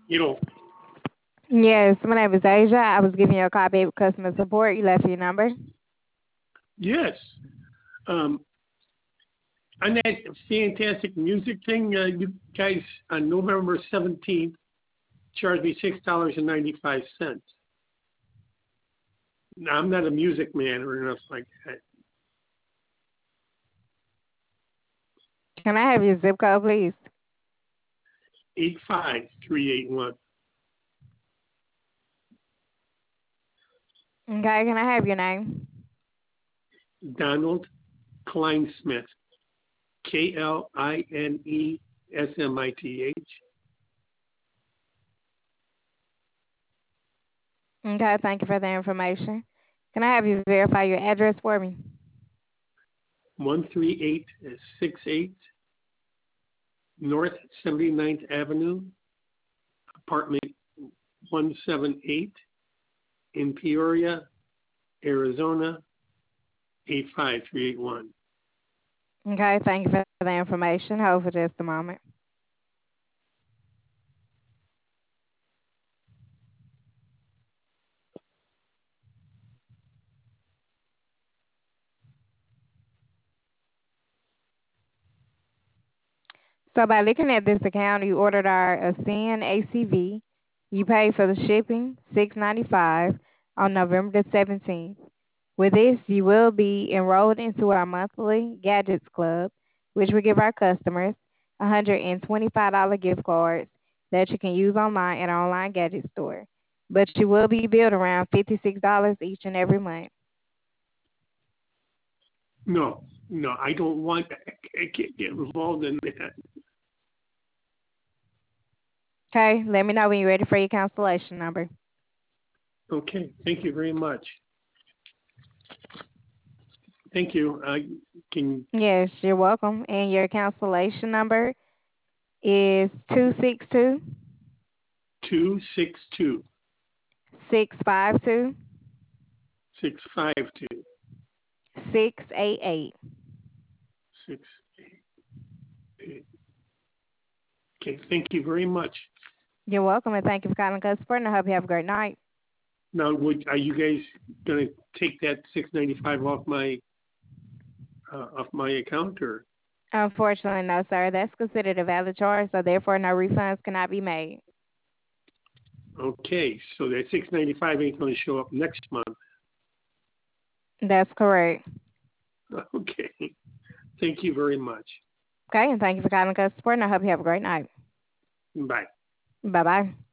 You know, Yes, my name is Asia. I was giving you a call back with customer support. You left your number. yes. Um, on that fantastic music thing, you guys on November 17th charged me $6.95. Now, I'm not a music man or nothing like that. Can I have your zip code, please? 85381. Okay, can I have your name? Donald Kleinsmith. Klinesmith. Okay, thank you for the information. Can I have you verify your address for me? 13868 North 79th Avenue, apartment 178 in Peoria, Arizona, 85381. Okay, thank you for the information. Hold for just a moment. So by looking at this account, you ordered our Ascend ACV. You paid for the shipping, $6.95 on November the 17th. With this, you will be enrolled into our monthly Gadgets Club, which will give our customers $125 gift cards that you can use online at our online gadget store. But you will be billed around $56 each and every month. No, no, I don't want, I can't get involved in that. Okay, let me know when you're ready for your cancellation number. Okay, thank you very much. Thank you. Can Yes, you're welcome. And your cancellation number is 262 262 652 652 688. 688. Okay, thank you very much. You're welcome, and thank you for calling us support, and I hope you have a great night. Now, are you guys gonna take that 695 off my account, or? Unfortunately, no, sir. That's considered a valid charge, so therefore no refunds cannot be made. Okay, so that 695 ain't gonna show up next month. That's correct. Okay, thank you very much. Okay, and thank you for calling us support, and I hope you have a great night. Bye. Bye-bye.